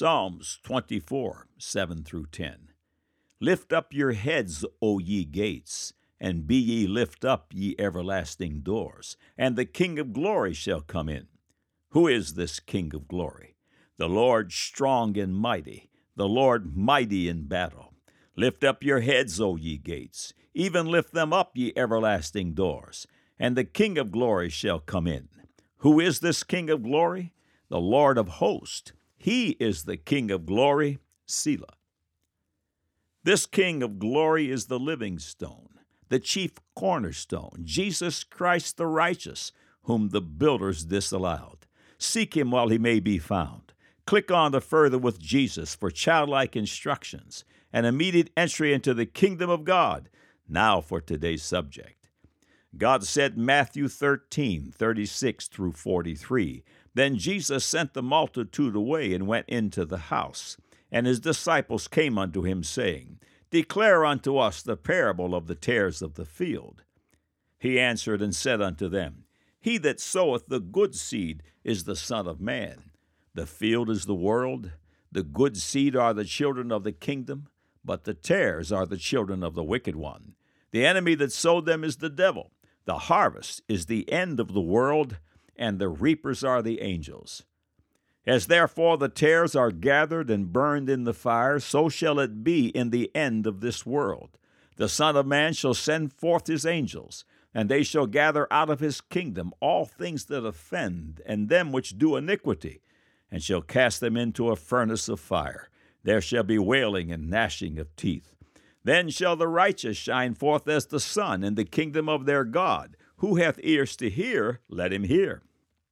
Psalms 24, 7 through 10. Lift up your heads, O ye gates, and be ye lift up, ye everlasting doors, and the King of glory shall come in. Who is this King of glory? The Lord strong and mighty, the Lord mighty in battle. Lift up your heads, O ye gates, even lift them up, ye everlasting doors, and the King of glory shall come in. Who is this King of glory? The Lord of hosts. He is the King of glory, Selah. This King of glory is the living stone, the chief cornerstone, Jesus Christ the righteous, whom the builders disallowed. Seek him while he may be found. Click on the Further with Jesus for childlike instructions and immediate entry into the kingdom of God. Now for today's subject. God said in Matthew 13, 36 through 43, Then Jesus sent the multitude away and went into the house. And his disciples came unto him, saying, Declare unto us the parable of the tares of the field. He answered and said unto them, He that soweth the good seed is the Son of Man. The field is the world, the good seed are the children of the kingdom, but the tares are the children of the wicked one. The enemy that sowed them is the devil. The harvest is the end of the world, and the reapers are the angels. As therefore the tares are gathered and burned in the fire, so shall it be in the end of this world. The Son of Man shall send forth his angels, and they shall gather out of his kingdom all things that offend, and them which do iniquity, and shall cast them into a furnace of fire. There shall be wailing and gnashing of teeth. Then shall the righteous shine forth as the sun in the kingdom of their God. Who hath ears to hear, let him hear.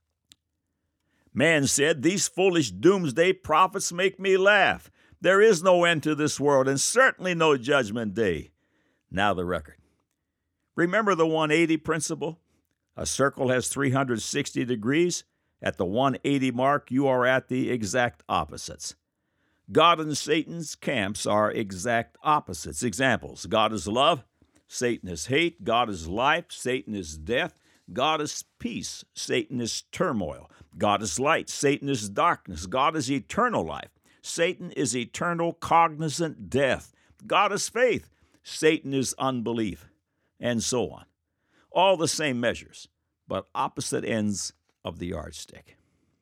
Man said, These foolish doomsday prophets make me laugh. There is no end to this world, and certainly no judgment day. Now the record. Remember the 180 principle? A circle has 360 degrees. At the 180 mark, you are at the exact opposites. God and Satan's camps are exact opposites. Examples: God is love, Satan is hate. God is life, Satan is death. God is peace, Satan is turmoil. God is light, Satan is darkness. God is eternal life, Satan is eternal cognizant death. God is faith, Satan is unbelief, and so on. All the same measures, but opposite ends of the yardstick.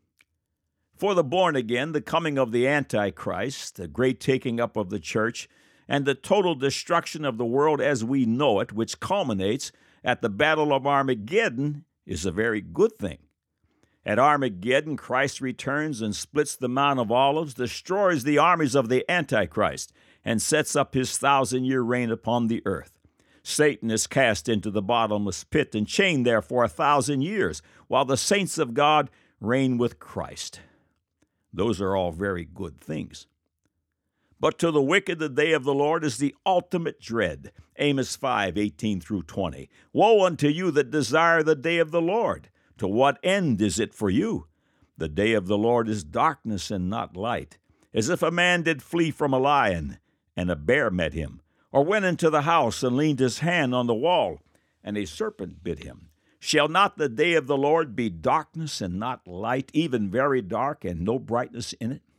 For the born again, the coming of the Antichrist, the great taking up of the church, and the total destruction of the world as we know it, which culminates at the Battle of Armageddon, is a very good thing. At Armageddon, Christ returns and splits the Mount of Olives, destroys the armies of the Antichrist, and sets up his 1,000-year reign upon the earth. Satan is cast into the bottomless pit and chained there for 1,000 years, while the saints of God reign with Christ. Those are all very good things. But to the wicked the day of the Lord is the ultimate dread. Amos 5, 18 through 20. Woe unto you that desire the day of the Lord! To what end is it for you? The day of the Lord is darkness and not light, as if a man did flee from a lion, and a bear met him, or went into the house and leaned his hand on the wall, and a serpent bit him. Shall not the day of the Lord be darkness and not light, even very dark, and no brightness in it?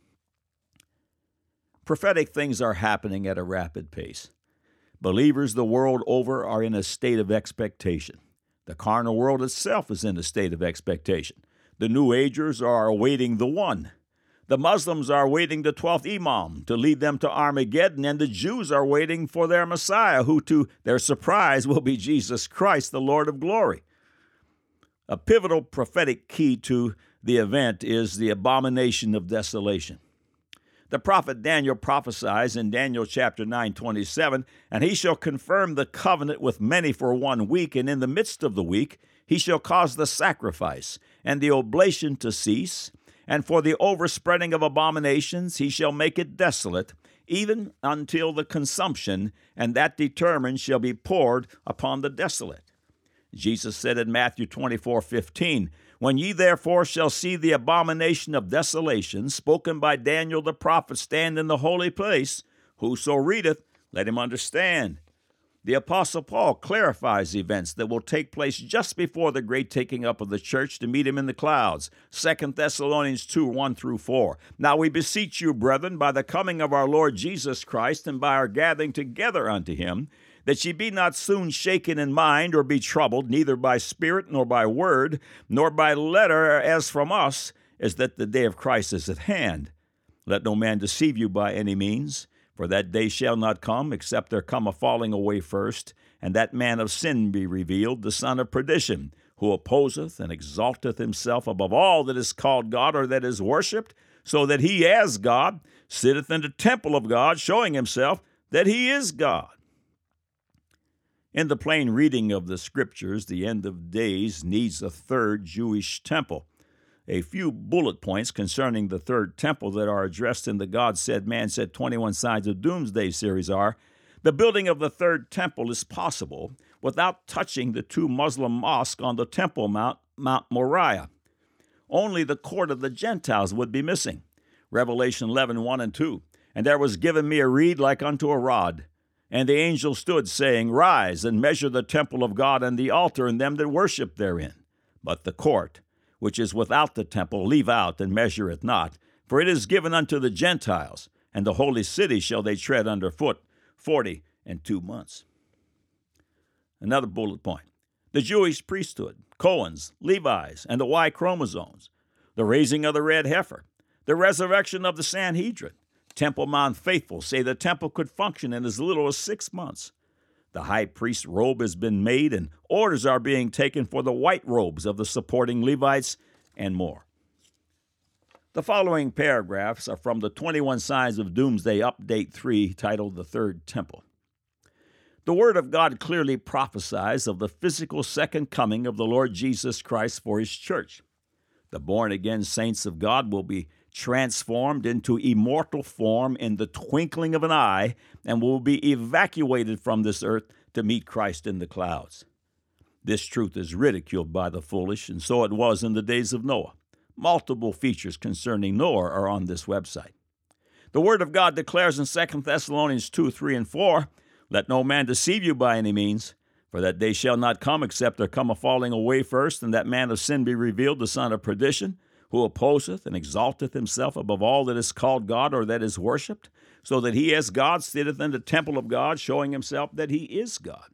Prophetic things are happening at a rapid pace. Believers the world over are in a state of expectation. The carnal world itself is in a state of expectation. The New Agers are awaiting the One. The Muslims are awaiting the 12th Imam to lead them to Armageddon, and the Jews are waiting for their Messiah, who to their surprise will be Jesus Christ, the Lord of glory. A pivotal prophetic key to the event is the abomination of desolation. The prophet Daniel prophesies in Daniel chapter 9:27, and he shall confirm the covenant with many for 1 week, and in the midst of the week he shall cause the sacrifice and the oblation to cease, and for the overspreading of abominations he shall make it desolate, even until the consumption, and that determined shall be poured upon the desolate. Jesus said in Matthew 24:15, When ye therefore shall see the abomination of desolation, spoken by Daniel the prophet, stand in the holy place, whoso readeth, let him understand. The Apostle Paul clarifies events that will take place just before the great taking up of the church to meet him in the clouds. 2 Thessalonians 2, 1 through 4. Now we beseech you, brethren, by the coming of our Lord Jesus Christ, and by our gathering together unto him, that ye be not soon shaken in mind, or be troubled, neither by spirit, nor by word, nor by letter, as from us, as that the day of Christ is at hand. Let no man deceive you by any means, for that day shall not come, except there come a falling away first, and that man of sin be revealed, the son of perdition, who opposeth and exalteth himself above all that is called God or that is worshipped, so that he as God sitteth in the temple of God, showing himself that he is God. In the plain reading of the Scriptures, the end of days needs a third Jewish temple. A few bullet points concerning the third temple that are addressed in the God Said, Man Said 21 Signs of Doomsday series are: the building of the third temple is possible without touching the two Muslim mosques on the Temple Mount, Mount Moriah. Only the court of the Gentiles would be missing. Revelation 11, 1 and 2. And there was given me a reed like unto a rod. And the angel stood, saying, Rise, and measure the temple of God and the altar and them that worship therein. But the court, which is without the temple, leave out, and measure it not. For it is given unto the Gentiles, and the holy city shall they tread under foot 42 months. Another bullet point: the Jewish priesthood, Cohens, Levites, and the Y chromosomes, the raising of the red heifer, the resurrection of the Sanhedrin. Temple Mount faithful say the temple could function in as little as 6 months. The high priest's robe has been made, and orders are being taken for the white robes of the supporting Levites, and more. The following paragraphs are from the 21 Signs of Doomsday Update 3, titled The Third Temple. The Word of God clearly prophesies of the physical second coming of the Lord Jesus Christ for his church. The born-again saints of God will be transformed into immortal form in the twinkling of an eye, and will be evacuated from this earth to meet Christ in the clouds. This truth is ridiculed by the foolish, and so it was in the days of Noah. Multiple features concerning Noah are on this website. The Word of God declares in 2 Thessalonians 2, 3, and 4, Let no man deceive you by any means, for that day shall not come, except there come a falling away first, and that man of sin be revealed, the son of perdition, who opposeth and exalteth himself above all that is called God or that is worshipped, so that he as God sitteth in the temple of God, showing himself that he is God.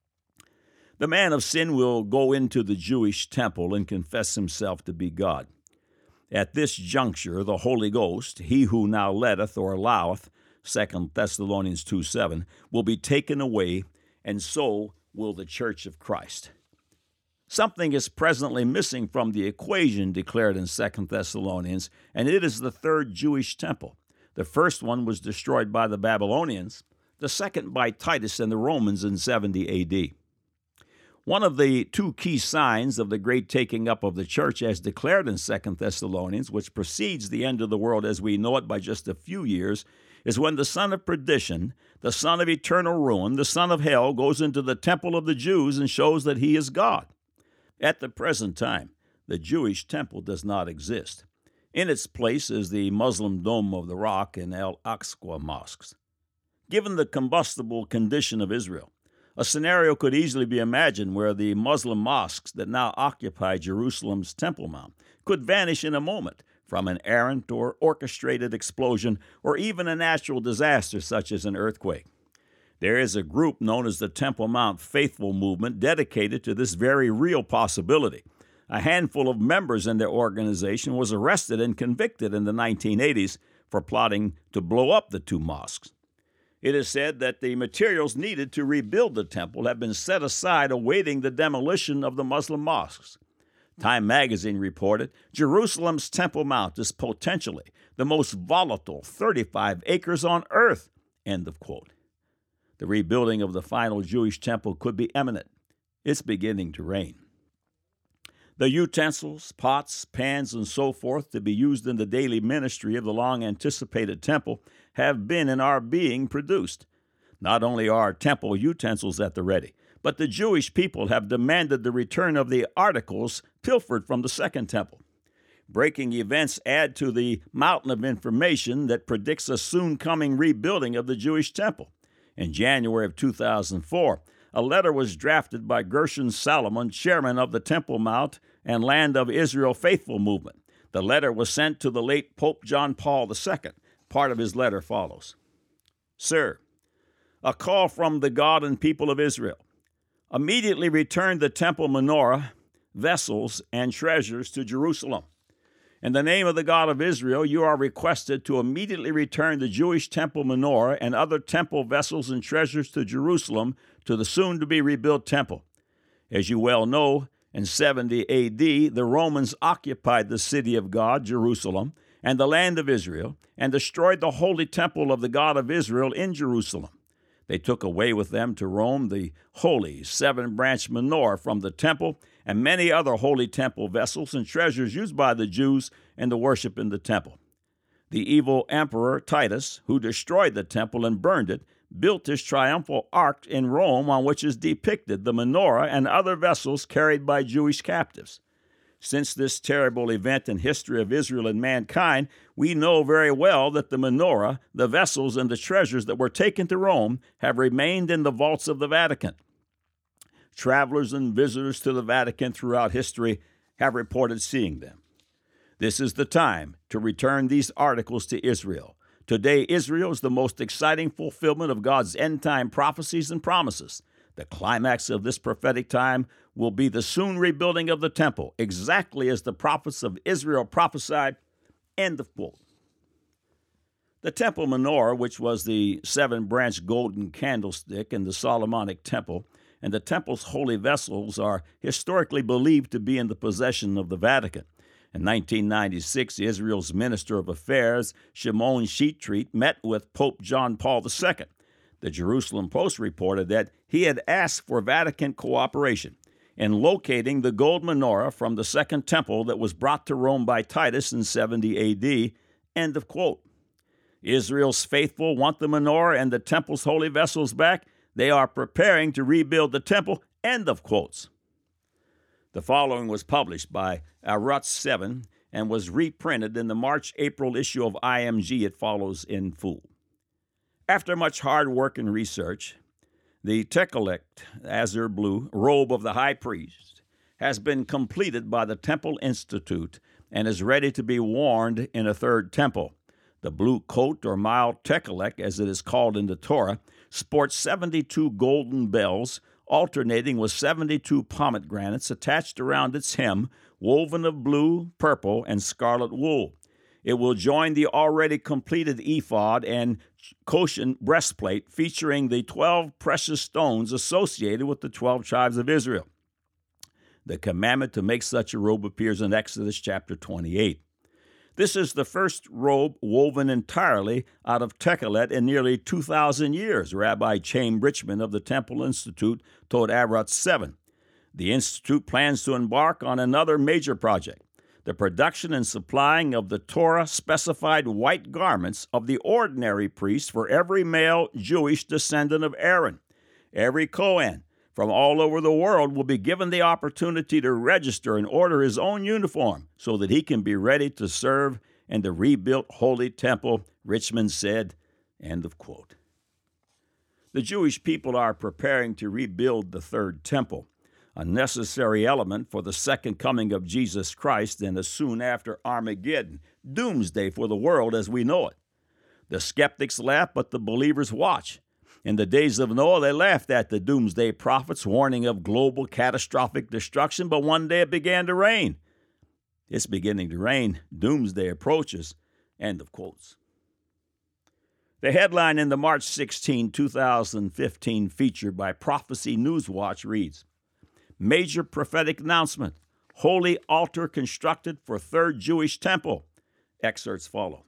The man of sin will go into the Jewish temple and confess himself to be God. At this juncture, the Holy Ghost, he who now letteth or alloweth, 2 Thessalonians 2:7, will be taken away, and so will the church of Christ. Something is presently missing from the equation declared in 2 Thessalonians, and it is the third Jewish temple. The first one was destroyed by the Babylonians, the second by Titus and the Romans in 70 A.D. One of the two key signs of the great taking up of the church as declared in 2 Thessalonians, which precedes the end of the world as we know it by just a few years, is when the son of perdition, the son of eternal ruin, the son of hell, goes into the temple of the Jews and shows that he is God. At the present time, the Jewish temple does not exist. In its place is the Muslim Dome of the Rock and Al-Aqsa mosques. Given the combustible condition of Israel, a scenario could easily be imagined where the Muslim mosques that now occupy Jerusalem's Temple Mount could vanish in a moment from an errant or orchestrated explosion or even a natural disaster such as an earthquake. There is a group known as the Temple Mount Faithful Movement dedicated to this very real possibility. A handful of members in their organization was arrested and convicted in the 1980s for plotting to blow up the two mosques. It is said that the materials needed to rebuild the temple have been set aside awaiting the demolition of the Muslim mosques. Time magazine reported, Jerusalem's Temple Mount is potentially the most volatile 35 acres on earth, end of quote. The rebuilding of the final Jewish temple could be imminent. It's beginning to rain. The utensils, pots, pans, and so forth to be used in the daily ministry of the long-anticipated temple have been and are being produced. Not only are temple utensils at the ready, but the Jewish people have demanded the return of the articles pilfered from the second temple. Breaking events add to the mountain of information that predicts a soon-coming rebuilding of the Jewish temple. In January of 2004, a letter was drafted by Gershon Salomon, chairman of the Temple Mount and Land of Israel Faithful Movement. The letter was sent to the late Pope John Paul II. Part of his letter follows. Sir, a call from the God and people of Israel. Immediately return the temple menorah, vessels, and treasures to Jerusalem. In the name of the God of Israel, you are requested to immediately return the Jewish temple menorah and other temple vessels and treasures to Jerusalem, to the soon-to-be rebuilt temple. As you well know, in 70 A.D., the Romans occupied the city of God, Jerusalem, and the land of Israel, and destroyed the holy temple of the God of Israel in Jerusalem. They took away with them to Rome the holy seven-branch menorah from the temple and many other holy temple vessels and treasures used by the Jews in the worship in the temple. The evil emperor Titus, who destroyed the temple and burned it, built his triumphal arch in Rome on which is depicted the menorah and other vessels carried by Jewish captives. Since this terrible event in history of Israel and mankind, we know very well that the menorah, the vessels, and the treasures that were taken to Rome have remained in the vaults of the Vatican. Travelers and visitors to the Vatican throughout history have reported seeing them. This is the time to return these articles to Israel. Today, Israel is the most exciting fulfillment of God's end-time prophecies and promises. The climax of this prophetic time will be the soon rebuilding of the temple, exactly as the prophets of Israel prophesied. End of quote. The temple menorah, which was the seven-branch golden candlestick in the Solomonic temple, and the temple's holy vessels are historically believed to be in the possession of the Vatican. In 1996, Israel's Minister of Affairs, Shimon Shetreat, met with Pope John Paul II. The Jerusalem Post reported that he had asked for Vatican cooperation in locating the gold menorah from the Second Temple that was brought to Rome by Titus in 70 A.D. End of quote. Israel's faithful want the menorah and the temple's holy vessels back. They are preparing to rebuild the temple. End of quotes. The following was published by Arutz 7 and was reprinted in the March-April issue of IMG. It follows in full. After much hard work and research, the Techelet, azure blue, robe of the high priest has been completed by the Temple Institute and is ready to be worn in a third temple. The blue coat, or Ma'al Techelet, as it is called in the Torah, sports 72 golden bells, alternating with 72 pomegranates attached around its hem, woven of blue, purple, and scarlet wool. It will join the already completed ephod and Koshan breastplate featuring the 12 precious stones associated with the 12 tribes of Israel. The commandment to make such a robe appears in Exodus chapter 28. This is the first robe woven entirely out of Techelet in nearly 2,000 years, Rabbi Chaim Richman of the Temple Institute told Arutz 7. The Institute plans to embark on another major project, the production and supplying of the Torah-specified white garments of the ordinary priest for every male Jewish descendant of Aaron. Every Kohen from all over the world will be given the opportunity to register and order his own uniform so that he can be ready to serve in the rebuilt Holy Temple, Richmond said. End of quote. The Jewish people are preparing to rebuild the third temple, a necessary element for the second coming of Jesus Christ and a soon after Armageddon, doomsday for the world as we know it. The skeptics laugh, but the believers watch. In the days of Noah, they laughed at the doomsday prophets warning of global catastrophic destruction, but one day it began to rain. It's beginning to rain. Doomsday approaches. End of quotes. The headline in the March 16, 2015 feature by Prophecy Newswatch reads, Major prophetic announcement, holy altar constructed for third Jewish temple. Excerpts follow.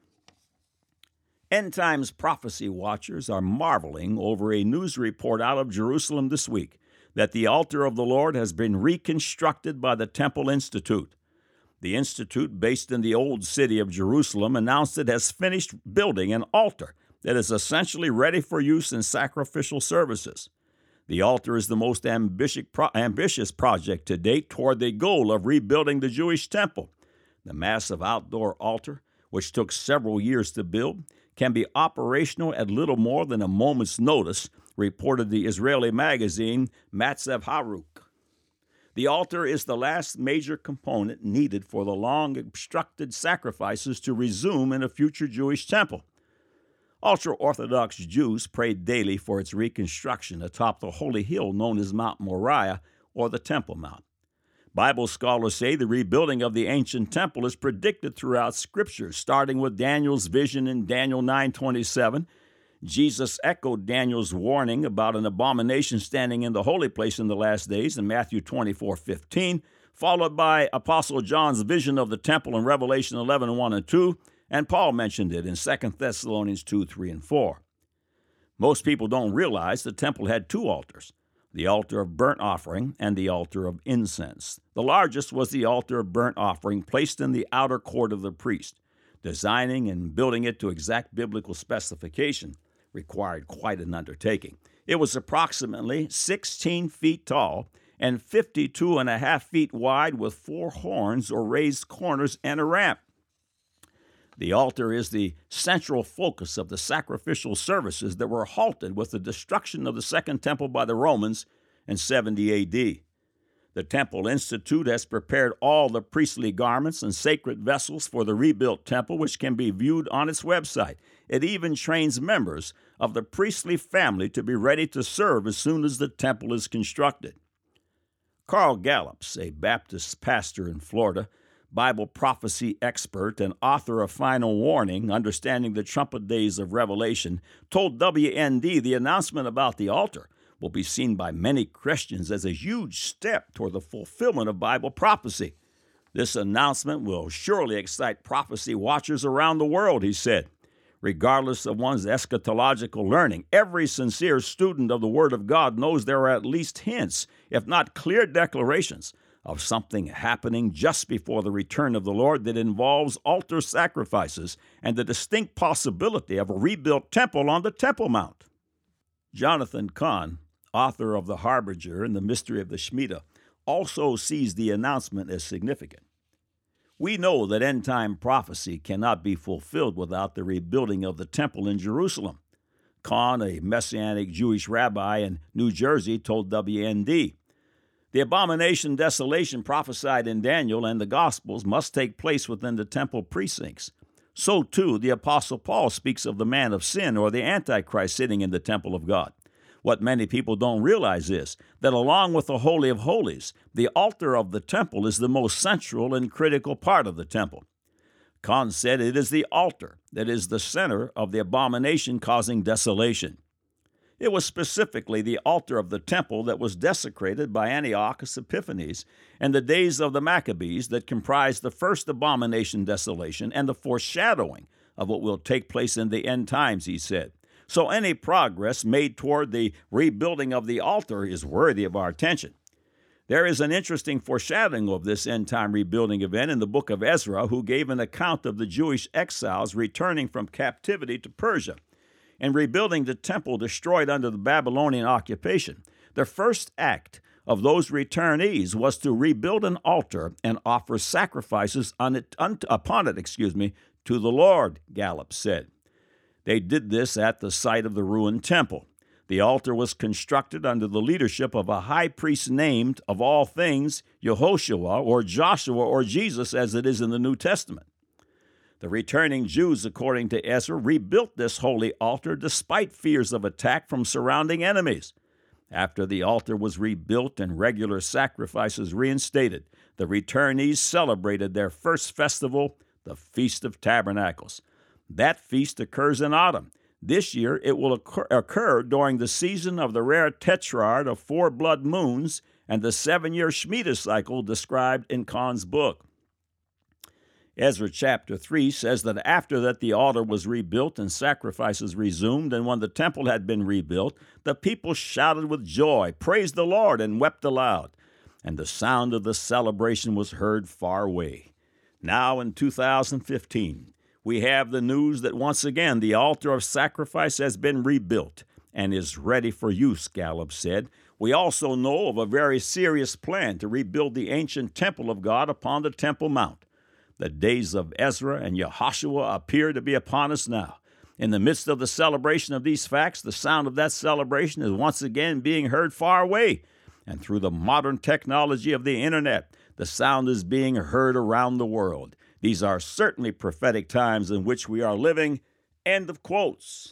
End Times prophecy watchers are marveling over a news report out of Jerusalem this week that the altar of the Lord has been reconstructed by the Temple Institute. The Institute, based in the old city of Jerusalem, announced it has finished building an altar that is essentially ready for use in sacrificial services. The altar is the most ambitious project to date toward the goal of rebuilding the Jewish temple. The massive outdoor altar which took several years to build, can be operational at little more than a moment's notice, reported the Israeli magazine Matzev Haruk. The altar is the last major component needed for the long obstructed sacrifices to resume in a future Jewish temple. Ultra-Orthodox Jews prayed daily for its reconstruction atop the holy hill known as Mount Moriah, or the Temple Mount. Bible scholars say the rebuilding of the ancient temple is predicted throughout Scripture, starting with Daniel's vision in Daniel 9:27. Jesus echoed Daniel's warning about an abomination standing in the holy place in the last days in Matthew 24:15, followed by Apostle John's vision of the temple in Revelation 11:1 and 2, and Paul mentioned it in 2 Thessalonians 2:3 and 4. Most people don't realize the temple had two altars, the altar of burnt offering and the altar of incense. The largest was the altar of burnt offering, placed in the outer court of the priest. Designing and building it to exact biblical specification required quite an undertaking. It was approximately 16 feet tall and 52.5 feet wide, with 4 horns or raised corners and a ramp. The altar is the central focus of the sacrificial services that were halted with the destruction of the Second Temple by the Romans in 70 A.D. The Temple Institute has prepared all the priestly garments and sacred vessels for the rebuilt temple, which can be viewed on its website. It even trains members of the priestly family to be ready to serve as soon as the temple is constructed. Carl Gallups, a Baptist pastor in Florida, Bible prophecy expert, and author of Final Warning, Understanding the Trumpet Days of Revelation, told WND the announcement about the altar will be seen by many Christians as a huge step toward the fulfillment of Bible prophecy. This announcement will surely excite prophecy watchers around the world, he said. Regardless of one's eschatological learning, every sincere student of the Word of God knows there are at least hints, if not clear declarations, of something happening just before the return of the Lord that involves altar sacrifices and the distinct possibility of a rebuilt temple on the Temple Mount. Jonathan Cahn, author of The Harbinger and the Mystery of the Shemitah, also sees the announcement as significant. We know that end-time prophecy cannot be fulfilled without the rebuilding of the temple in Jerusalem. Cahn, a Messianic Jewish rabbi in New Jersey, told WND, "The abomination desolation prophesied in Daniel and the Gospels must take place within the temple precincts. So, too, the Apostle Paul speaks of the man of sin or the Antichrist sitting in the temple of God. What many people don't realize is that along with the Holy of Holies, the altar of the temple is the most central and critical part of the temple." Cahn said it is the altar that is the center of the abomination causing desolation. It was specifically the altar of the temple that was desecrated by Antiochus Epiphanes in the days of the Maccabees that comprised the first abomination desolation and the foreshadowing of what will take place in the end times, he said. So any progress made toward the rebuilding of the altar is worthy of our attention. There is an interesting foreshadowing of this end-time rebuilding event in the book of Ezra, who gave an account of the Jewish exiles returning from captivity to Persia and rebuilding the temple destroyed under the Babylonian occupation. The first act of those returnees was to rebuild an altar and offer sacrifices upon it, to the Lord, Gallup said. They did this at the site of the ruined temple. The altar was constructed under the leadership of a high priest named, of all things, Yehoshua or Joshua or Jesus, as it is in the New Testament. The returning Jews, according to Ezra, rebuilt this holy altar despite fears of attack from surrounding enemies. After the altar was rebuilt and regular sacrifices reinstated, the returnees celebrated their first festival, the Feast of Tabernacles. That feast occurs in autumn. This year, it will occur during the season of the rare tetrad of 4 blood moons and the 7-year Shemitah cycle described in Kahn's book. Ezra chapter 3 says that after that the altar was rebuilt and sacrifices resumed, and when the temple had been rebuilt, the people shouted with joy, praised the Lord, and wept aloud. And the sound of the celebration was heard far away. Now in 2015, we have the news that once again the altar of sacrifice has been rebuilt and is ready for use, Gallup said. We also know of a very serious plan to rebuild the ancient temple of God upon the Temple Mount. The days of Ezra and Jehoshua appear to be upon us now. In the midst of the celebration of these facts, the sound of that celebration is once again being heard far away. And through the modern technology of the internet, the sound is being heard around the world. These are certainly prophetic times in which we are living. End of quotes.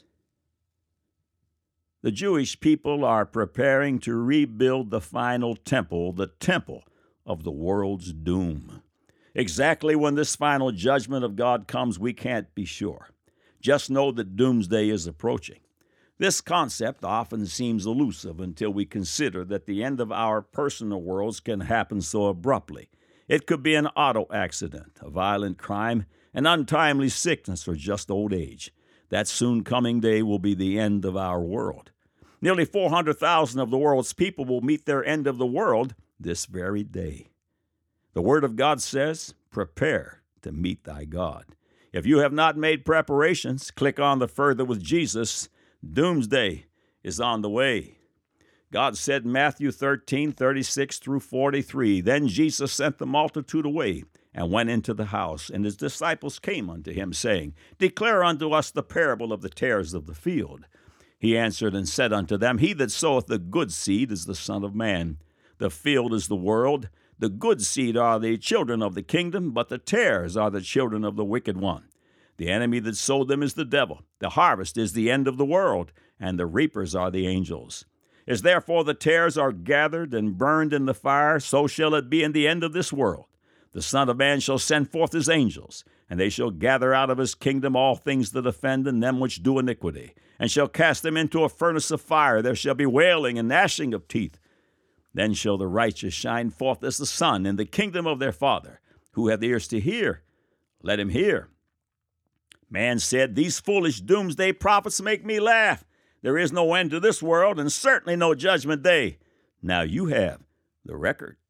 The Jewish people are preparing to rebuild the final temple, the temple of the world's doom. Exactly when this final judgment of God comes, we can't be sure. Just know that doomsday is approaching. This concept often seems elusive until we consider that the end of our personal worlds can happen so abruptly. It could be an auto accident, a violent crime, an untimely sickness, or just old age. That soon coming day will be the end of our world. Nearly 400,000 of the world's people will meet their end of the world this very day. The Word of God says, prepare to meet thy God. If you have not made preparations, click on the Further with Jesus. Doomsday is on the way. God said in Matthew 13:36 through 43, Then Jesus sent the multitude away and went into the house, and his disciples came unto him, saying, Declare unto us the parable of the tares of the field. He answered and said unto them, He that soweth the good seed is the Son of Man. The field is the world. The good seed are the children of the kingdom, but the tares are the children of the wicked one. The enemy that sowed them is the devil. The harvest is the end of the world, and the reapers are the angels. As therefore the tares are gathered and burned in the fire, so shall it be in the end of this world. The Son of Man shall send forth his angels, and they shall gather out of his kingdom all things that offend and them which do iniquity, and shall cast them into a furnace of fire. There shall be wailing and gnashing of teeth. Then shall the righteous shine forth as the sun in the kingdom of their Father. Who hath ears to hear, let him hear. Man said, These foolish doomsday prophets make me laugh. There is no end to this world, and certainly no judgment day. Now you have the record.